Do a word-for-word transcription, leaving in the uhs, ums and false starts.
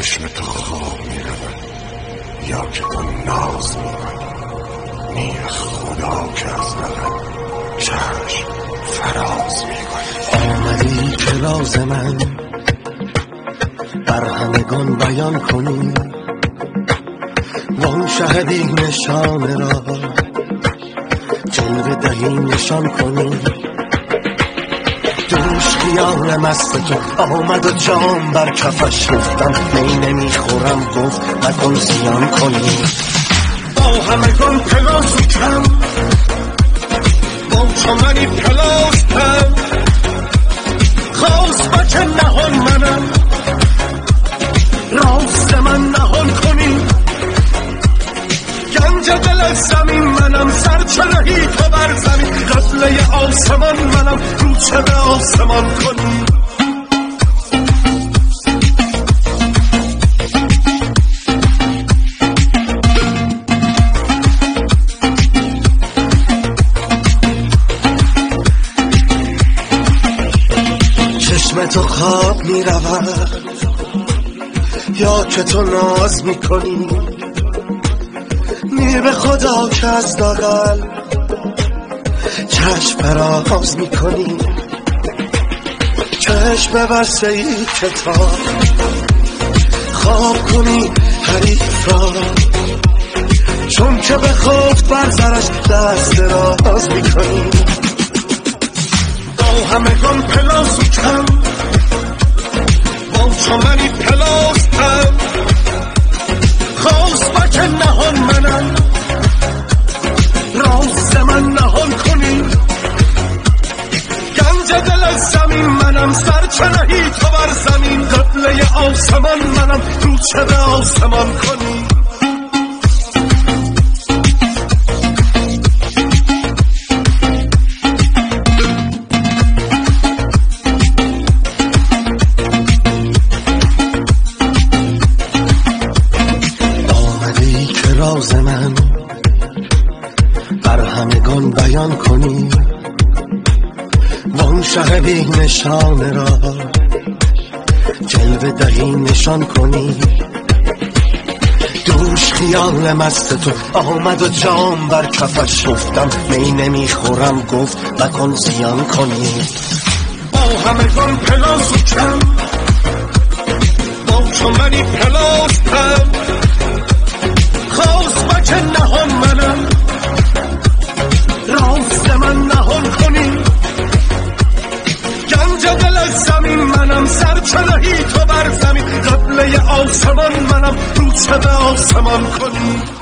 چشم تو خواب میرود یا که تو ناز میکنی، نی خدا که از لبت چشم فراز میکنی. آمدی که راز من بر همگان بیان کنی، وان شهدی نشان را جلوه دهی نشان کنی. دوش خیال مست تو آمد و جام بر کفش گفتم می نمیخورم گفت نکن زیان کنی. با همگان پلاس کم با چمنی پلاس کم، خواست بچه نهان منم راست من نهان کنی. گنج دل از زمین منم، سرچرهی تو بر زمین، قبله آسمان منم، روچه به آسمان کنی. چشم تو خواب می رود یا که تو ناز می کنی، نی به خدا که از داغل چشم پراز می کنی. چشم ببسته ای کتاب خواب کنی حریف را، چون که به خود بر زرش دست دراز می کنی. با همگان پلاس و کم با چمنی پلاس کم، خواست بچه نهان منم راست من نهان کنی. گنج دل از زمین منم، سرچرهی تو بر زمین، قبله آسمان منم، روچه به آسمان کنی. راز من بر همگان بیان کنی، وان شه بی نشان را جلوه دهی نشان کنی. دوش خیال مست تو آمد و جام بر کفش گفتم می نمیخورم گفت نکن زیان کنی. با همگان پلاس و کم با چمنی پلاس کم، خواست بچه نهان منم راست من نهان کنی. گنج دل از زمین منم، سرچرهی تو بر زمین، قبله آسمان منم، روچه به آسمان کنی.